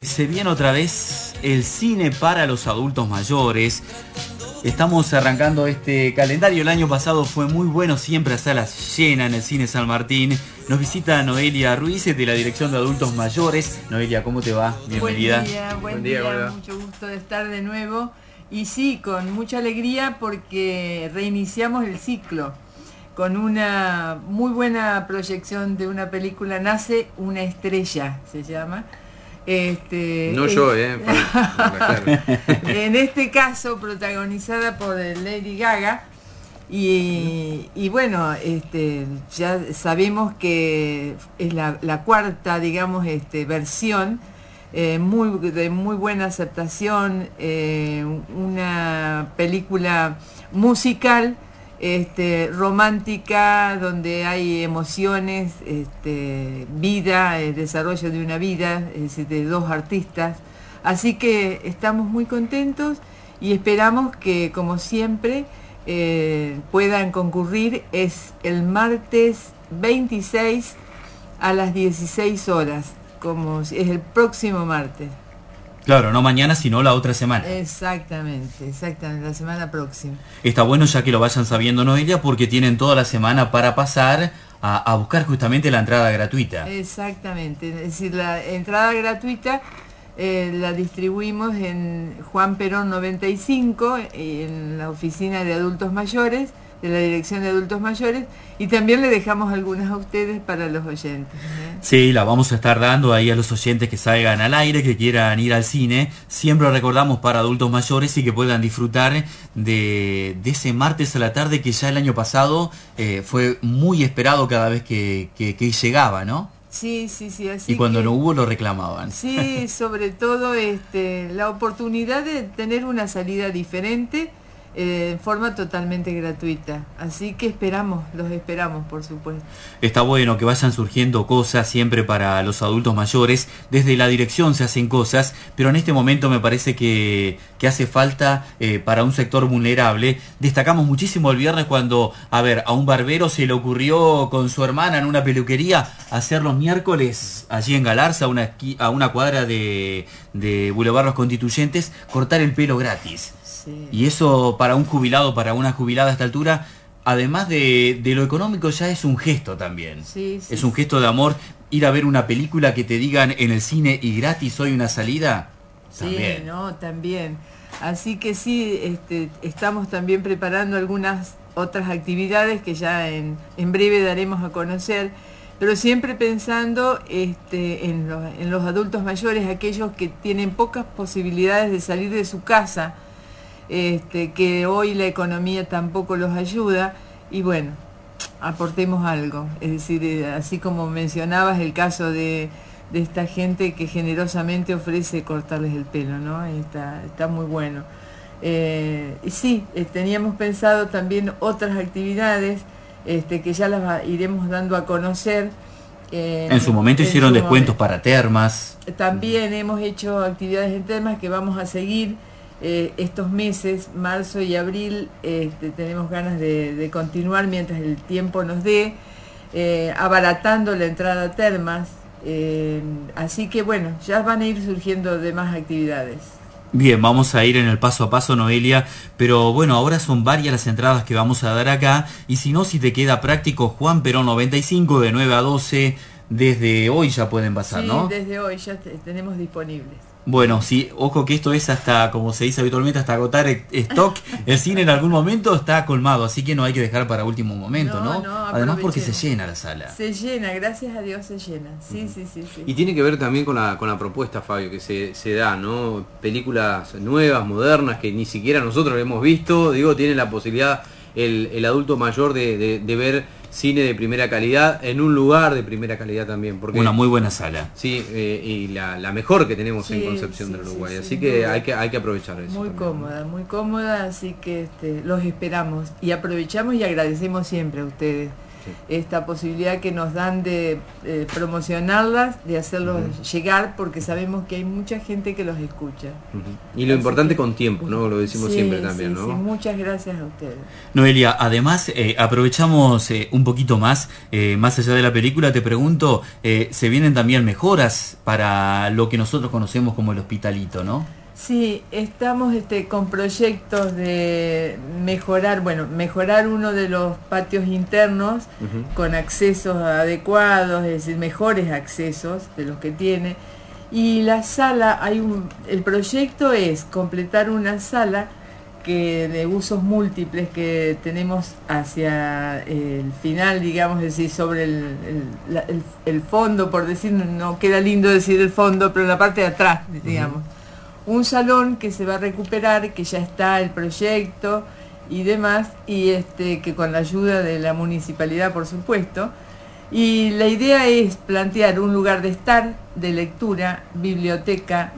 se viene otra vez el cine para los adultos mayores. Estamos arrancando este calendario. El año pasado fue muy bueno, siempre a salas llenas en el Cine San Martín. Nos visita Noelia Ruiz de la Dirección de Adultos Mayores. Noelia, ¿cómo te va? Bienvenida. Buen día. Mucho gusto de estar de nuevo. Y sí, con mucha alegría porque reiniciamos el ciclo con una muy buena proyección de una película. Nace una estrella, se llama. En este caso protagonizada por Lady Gaga y bueno, ya sabemos que es la cuarta, digamos, versión de muy buena aceptación, una película musical, romántica, donde hay emociones, vida, el desarrollo de una vida, es decir, de dos artistas. Así que estamos muy contentos y esperamos que, como siempre, puedan concurrir. Es el martes 26 a las 16 horas, como es el próximo martes. Claro, no mañana, sino la otra semana. Exactamente, la semana próxima. Está bueno ya que lo vayan sabiendo, Noelia, porque tienen toda la semana para pasar a buscar justamente la entrada gratuita. Exactamente, es decir, la entrada gratuita la distribuimos en Juan Perón 95, en la oficina de adultos mayores, de la Dirección de Adultos Mayores, y también le dejamos algunas a ustedes para los oyentes. Sí, la vamos a estar dando ahí a los oyentes que salgan al aire, que quieran ir al cine. Siempre recordamos para adultos mayores y que puedan disfrutar de ese martes a la tarde que ya el año pasado fue muy esperado cada vez que llegaba, ¿no? Sí, así. Y cuando no hubo lo reclamaban. Sí, sobre todo la oportunidad de tener una salida diferente, en forma totalmente gratuita. Así que los esperamos, por supuesto. Está bueno que vayan surgiendo cosas siempre para los adultos mayores. Desde la dirección se hacen cosas, pero en este momento me parece que hace falta para un sector vulnerable. Destacamos muchísimo el viernes cuando, a un barbero se le ocurrió con su hermana en una peluquería hacer los miércoles allí en Galarza, a una cuadra de Boulevard Los Constituyentes, cortar el pelo gratis. Sí. Y eso para un jubilado, para una jubilada a esta altura, además de lo económico, ya es un gesto también. Sí, es un gesto de amor. Ir a ver una película que te digan en el cine y gratis hoy una salida. También. Sí, también. Así que sí, estamos también preparando algunas otras actividades que ya en breve daremos a conocer, pero siempre pensando en los adultos mayores, aquellos que tienen pocas posibilidades de salir de su casa, que hoy la economía tampoco los ayuda, y bueno, aportemos algo. Es decir, así como mencionabas el caso de esta gente que generosamente ofrece cortarles el pelo, ¿no? Está muy bueno. Y sí, teníamos pensado también otras actividades que ya las iremos dando a conocer. En su momento hicieron descuentos para termas. También hemos hecho actividades en termas que vamos a seguir estos meses, marzo y abril. Tenemos ganas de continuar mientras el tiempo nos dé, abaratando la entrada a termas. Así que bueno, ya van a ir surgiendo demás actividades. Bien, vamos a ir en el paso a paso, Noelia, pero bueno, ahora son varias las entradas que vamos a dar acá, y si no, si te queda práctico, Juan Perón 95 de 9 a 12, desde hoy ya pueden pasar, ¿no? Sí, desde hoy ya tenemos disponibles. Bueno, sí, ojo que esto es hasta, como se dice habitualmente, hasta agotar stock. El cine en algún momento está colmado, así que no hay que dejar para último momento, ¿no? Además porque se llena la sala. Se llena, gracias a Dios se llena. Sí. Y tiene que ver también con la propuesta, Fabio, que se da, ¿no? Películas nuevas, modernas, que ni siquiera nosotros hemos visto. Digo, tiene la posibilidad el adulto mayor de ver cine de primera calidad en un lugar de primera calidad también, porque una muy buena sala. Sí, y la mejor que tenemos en Concepción del Uruguay, así que hay que aprovechar eso. Muy cómoda, así que los esperamos y aprovechamos y agradecemos siempre a ustedes esta posibilidad que nos dan de promocionarlas, de hacerlos llegar, porque sabemos que hay mucha gente que los escucha. Y lo importante con tiempo, ¿no? Lo decimos siempre también, ¿no? Sí, muchas gracias a ustedes. Noelia, además aprovechamos un poquito más allá de la película, te pregunto, se vienen también mejoras para lo que nosotros conocemos como el Hospitalito, ¿no? Sí, estamos con proyectos de mejorar uno de los patios internos con accesos adecuados, es decir, mejores accesos de los que tiene. Y la sala, el proyecto es completar una sala de usos múltiples que tenemos hacia el final, digamos, es decir, sobre el fondo, por decir, no queda lindo decir el fondo, pero la parte de atrás, digamos. Un salón que se va a recuperar, que ya está el proyecto y demás, y que con la ayuda de la municipalidad, por supuesto. Y la idea es plantear un lugar de estar, de lectura, biblioteca,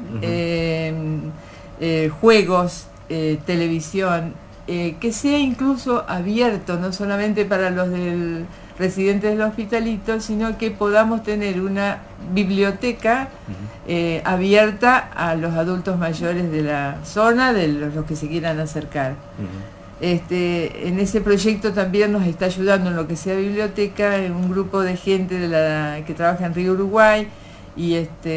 juegos, televisión, que sea incluso abierto, no solamente para los residentes del Hospitalito, sino que podamos tener una biblioteca abierta a los adultos mayores de la zona, de los que se quieran acercar. En ese proyecto también nos está ayudando en lo que sea biblioteca un grupo de gente que trabaja en Río Uruguay y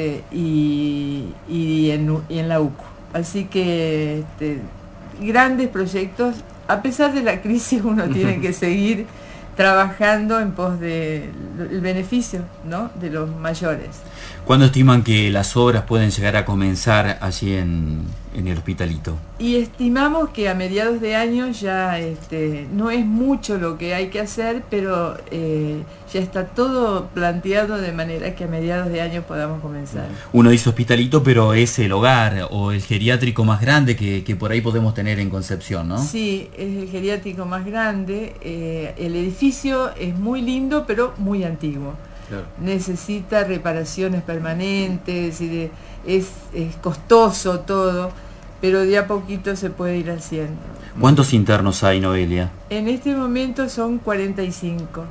en la UCO. Así que grandes proyectos. A pesar de la crisis, uno tiene que seguir trabajando en pos del beneficio, ¿no?, de los mayores. ¿Cuándo estiman que las obras pueden llegar a comenzar allí en el Hospitalito? Y estimamos que a mediados de año ya no es mucho lo que hay que hacer, pero ya está todo planteado de manera que a mediados de año podamos comenzar. Uno dice Hospitalito, pero es el hogar o el geriátrico más grande que por ahí podemos tener en Concepción, ¿no? Sí, es el geriátrico más grande. El edificio es muy lindo, pero muy antiguo. Claro. Necesita reparaciones permanentes, es costoso todo, pero de a poquito se puede ir haciendo. ¿Cuántos internos hay, Noelia? En este momento son 45,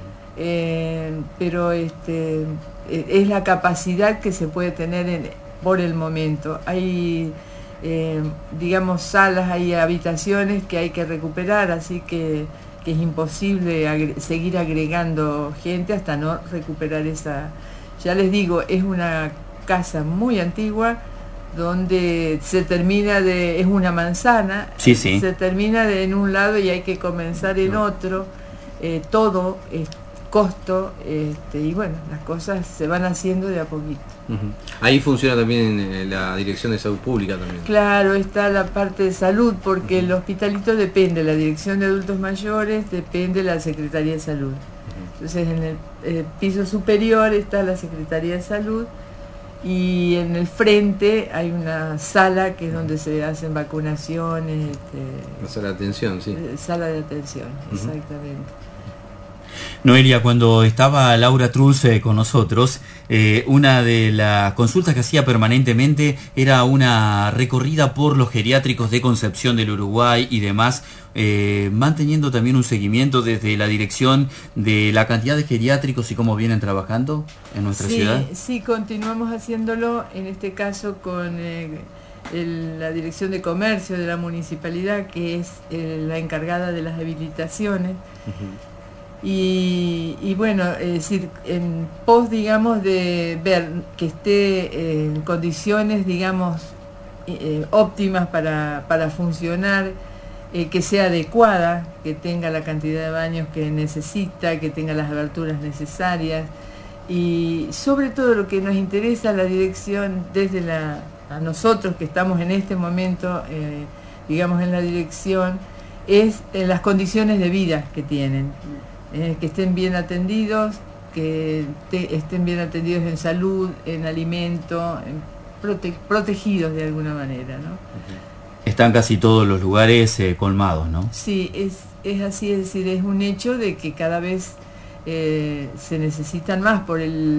pero es la capacidad que se puede tener por el momento. Hay, digamos, salas, hay habitaciones que hay que recuperar, así que es imposible seguir agregando gente hasta no recuperar esa. Ya les digo, es una casa muy antigua donde se termina es una manzana, se termina en un lado y hay que comenzar en otro, todo es costo, y bueno, las cosas se van haciendo de a poquito. Ahí funciona también la Dirección de Salud Pública también. Claro, está la parte de salud, porque el Hospitalito depende, la Dirección de Adultos Mayores depende de la Secretaría de Salud. Entonces en el piso superior está la Secretaría de Salud y en el frente hay una sala que es donde se hacen vacunaciones. La sala de atención, sí. Sala de atención, exactamente. Noelia, cuando estaba Laura Trulce con nosotros, una de las consultas que hacía permanentemente era una recorrida por los geriátricos de Concepción del Uruguay y demás, manteniendo también un seguimiento desde la dirección de la cantidad de geriátricos y cómo vienen trabajando en nuestra ciudad. Sí, continuamos haciéndolo, en este caso con la Dirección de Comercio de la Municipalidad, que es la encargada de las habilitaciones. Y bueno, es decir, en pos, digamos, de ver que esté en condiciones, digamos, óptimas para funcionar, que sea adecuada, que tenga la cantidad de baños que necesita, que tenga las aberturas necesarias, y sobre todo lo que nos interesa a la dirección, a nosotros que estamos en este momento, digamos, en la dirección, es las condiciones de vida que tienen. Que estén bien atendidos, que estén bien atendidos en salud, en alimento, protegidos de alguna manera, ¿no? Están casi todos los lugares colmados, ¿no? Sí, es así, es decir, es un hecho de que cada vez se necesitan más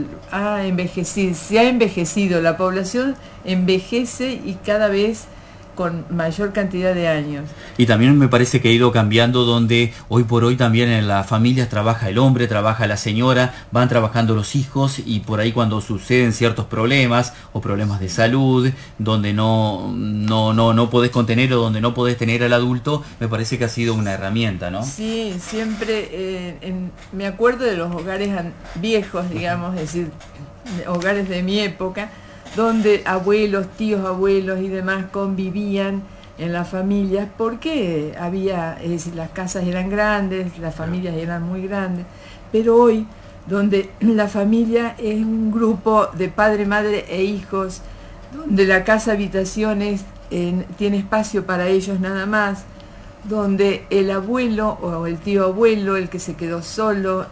se ha envejecido, la población envejece y cada vez con mayor cantidad de años. Y también me parece que ha ido cambiando, donde hoy por hoy también en las familias trabaja el hombre, trabaja la señora, van trabajando los hijos, y por ahí cuando suceden ciertos problemas o problemas de salud, donde no podés contener o donde no podés tener al adulto, me parece que ha sido una herramienta, ¿no? Sí, siempre me acuerdo de los hogares viejos, digamos, es decir, hogares de mi época, donde abuelos, tíos abuelos y demás convivían en las familias, porque había, es decir, las casas eran grandes, las familias eran muy grandes, pero hoy, donde la familia es un grupo de padre, madre e hijos, donde la casa habitaciones tiene espacio para ellos nada más, donde el abuelo o el tío abuelo, el que se quedó solo,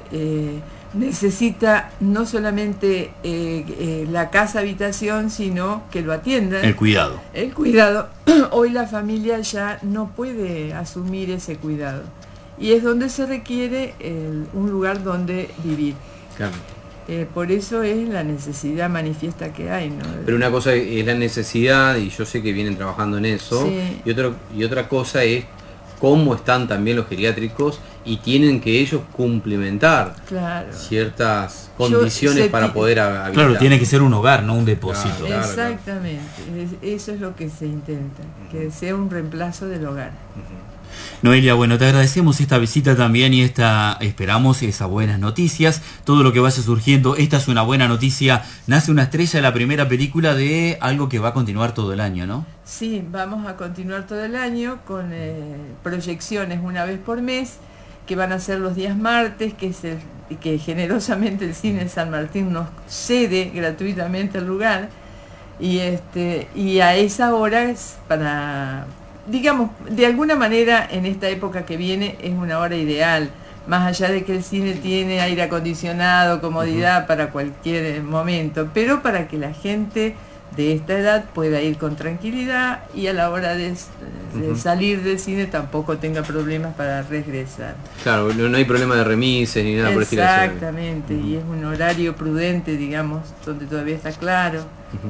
necesita no solamente la casa habitación, sino que lo atiendan. El cuidado. El cuidado. Hoy la familia ya no puede asumir ese cuidado. Y es donde se requiere un lugar donde vivir. Claro. Por eso es la necesidad manifiesta que hay, ¿no? Pero una cosa es la necesidad, y yo sé que vienen trabajando en eso, Sí. y otra cosa es cómo están también los geriátricos, y tienen que ellos cumplimentar Claro. ciertas condiciones para poder habitar. Claro, tiene que ser un hogar, no un depósito. Claro. Exactamente. Eso es lo que se intenta, que sea un reemplazo del hogar. Noelia, bueno, te agradecemos esta visita también, y esperamos esas buenas noticias, todo lo que vaya surgiendo. Esta es una buena noticia, nace una estrella, la primera película de algo que va a continuar todo el año, ¿no? Sí, vamos a continuar todo el año con proyecciones una vez por mes, que van a ser los días martes, que generosamente el Cine San Martín nos cede gratuitamente el lugar, y a esa hora es para, digamos, de alguna manera en esta época que viene es una hora ideal, más allá de que el cine tiene aire acondicionado, comodidad para cualquier momento, pero para que la gente de esta edad pueda ir con tranquilidad, y a la hora de salir del cine tampoco tenga problemas para regresar. Claro, no hay problema de remises ni nada por el estilo. Exactamente, y es un horario prudente, digamos, donde todavía está claro.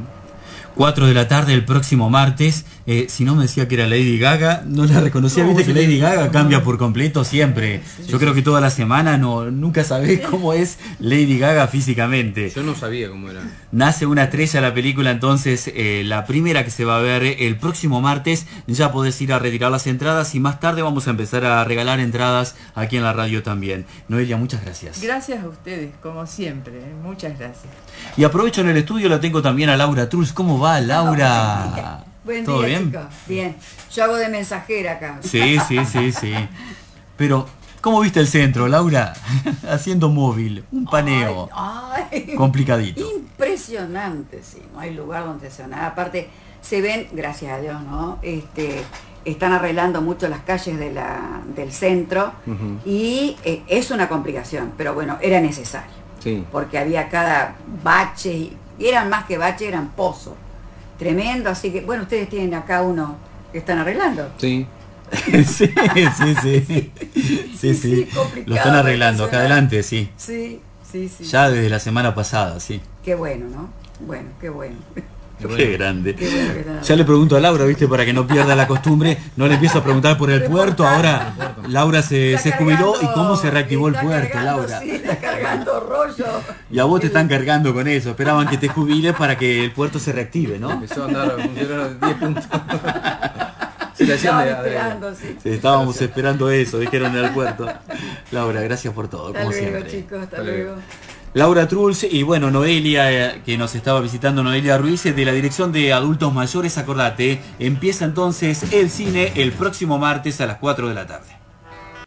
4 de la tarde el próximo martes. Si no me decía que era Lady Gaga, no la reconocía. Viste que Lady Gaga cambia por completo siempre. Yo creo que toda la semana nunca sabés cómo es Lady Gaga físicamente. Yo no sabía cómo era. Nace una estrella la película, entonces la primera que se va a ver el próximo martes. Ya podés ir a retirar las entradas, y más tarde vamos a empezar a regalar entradas aquí en la radio también. Noelia, muchas gracias. Gracias a ustedes, como siempre, muchas gracias. Y aprovecho, en el estudio la tengo también a Laura Truls. ¿Cómo va, Laura? Buen ¿Todo día, bien? chicos. Bien. Yo hago de mensajera acá. Sí. Pero, ¿cómo viste el centro, Laura? Haciendo móvil, un paneo. Ay, Complicadito. impresionante, sí. No hay lugar donde se nada. Aparte, se ven, gracias a Dios, ¿no? Están arreglando mucho las calles del centro, y es una complicación, pero bueno, era necesario. Sí. Porque había cada bache, y eran más que bache, eran pozos. Tremendo, así que, bueno, ustedes tienen acá uno que están arreglando. Sí. Sí. complicado, Lo están arreglando acá adelante, sí. Sí. Ya desde la semana pasada, sí. Qué bueno, ¿no? Bueno, qué bueno. Qué grande. Qué bueno que están Ya le pregunto a Laura, viste, para que no pierda la costumbre, no le empiezo a preguntar por el puerto. Ahora Laura se jubiló, y cómo se reactivó el puerto, Laura. Sí, está cargando rollo. Y a vos te están cargando con eso, esperaban que te jubiles para que el puerto se reactive, ¿no? Empezó a andar a funcionar 10 puntos. Se le hacían Estaban de esperando, sí. Sí, estábamos esperando eso, dijeron en el puerto. Laura, gracias por todo, Hasta como luego, siempre. chicos, hasta Hasta luego. luego. Laura Truls, y bueno, Noelia, que nos estaba visitando, Noelia Ruiz, de la Dirección de Adultos Mayores. Acordate, empieza entonces el cine el próximo martes a las 4 de la tarde.